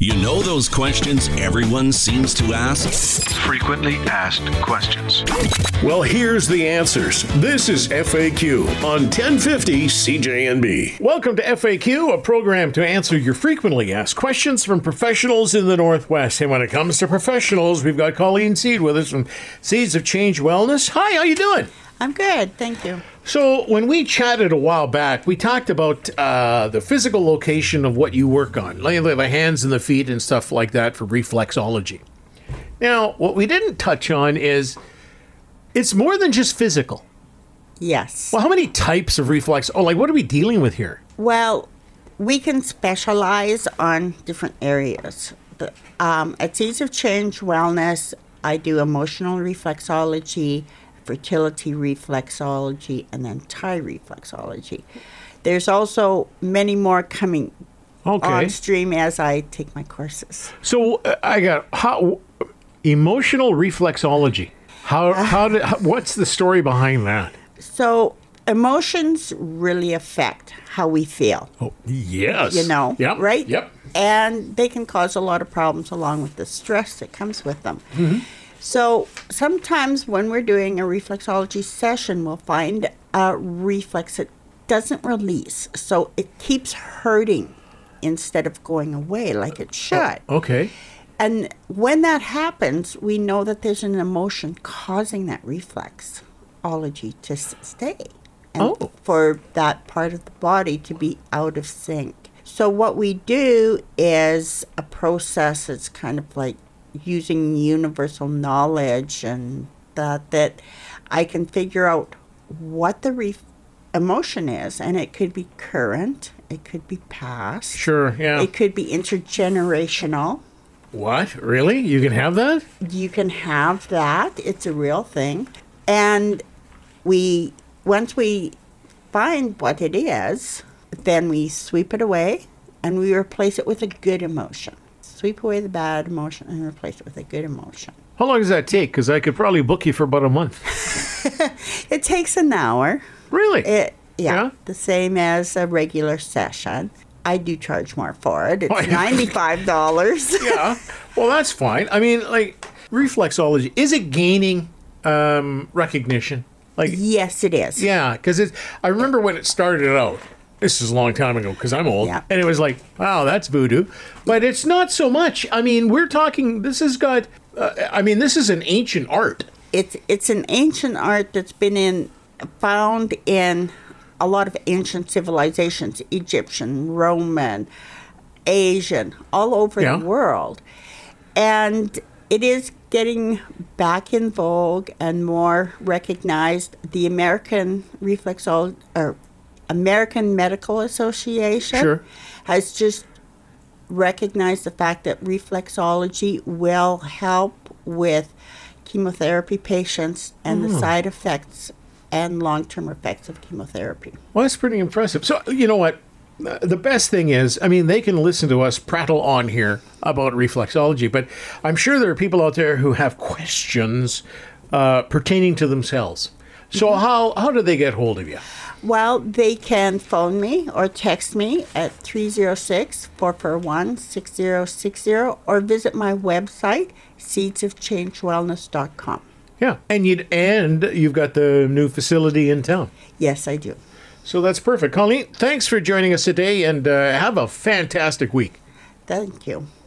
You know those questions everyone seems to ask? Frequently asked questions. Well, here's the answers. This is FAQ on 1050 CJNB. Welcome to FAQ, a program to answer your frequently asked questions from professionals in the Northwest. And when it comes to professionals, we've got Colleen Seed with us from Seeds of Change Wellness. Hi, how you doing? I'm good, thank you. So when we chatted a while back, we talked about the physical location of what you work on, like the hands and the feet and stuff like that for reflexology. Now, what we didn't touch on is it's more than just physical. Yes. Well, how many types of reflex? Oh, like what are we dealing with here? Well, we can specialize on different areas. At Seeds of Change Wellness, I do emotional reflexology, fertility reflexology, and then Thai reflexology. There's also many more coming on stream as I take my courses. So I got emotional reflexology. What's the story behind that? So emotions really affect how we feel. Oh, yes. You know, yep. right? Yep. And they can cause a lot of problems along with the stress that comes with them. Mm-hmm. So sometimes when we're doing a reflexology session, we'll find a reflex that doesn't release. So it keeps hurting instead of going away like it should. Oh, okay. And when that happens, we know that there's an emotion causing that reflexology to stay. And for that part of the body to be out of sync. So what we do is a process that's kind of like using universal knowledge and that I can figure out what the emotion is. And it could be current. It could be past. Sure, yeah. It could be intergenerational. What? Really? You can have that? You can have that. It's a real thing. And once we find what it is, then we sweep it away and we replace it with a good emotion. Sweep away the bad emotion and replace it with a good emotion. How long does that take? Because I could probably book you for about a month. It takes an hour. Really? Yeah, the same as a regular session. I do charge more for it. It's $95. Yeah. Well, that's fine. I mean, like, reflexology, is it gaining recognition? Like, yes, it is. Yeah, because I remember when it started out. This is a long time ago because I'm old. Yeah. And it was like, wow, that's voodoo. But it's not so much. I mean, we're talking, this has got, this is an ancient art. It's an ancient art that's been found in a lot of ancient civilizations, Egyptian, Roman, Asian, all over the world. And it is getting back in vogue and more recognized. The American American Medical Association has just recognized the fact that reflexology will help with chemotherapy patients and the side effects and long-term effects of chemotherapy. Well, that's pretty impressive. So, you know what? The best thing is, I mean, they can listen to us prattle on here about reflexology, but I'm sure there are people out there who have questions pertaining to themselves. So how do they get hold of you? Well, they can phone me or text me at 306-441-6060 or visit my website, seedsofchangewellness.com. Yeah, and you've got the new facility in town. Yes, I do. So that's perfect. Colleen, thanks for joining us today and have a fantastic week. Thank you.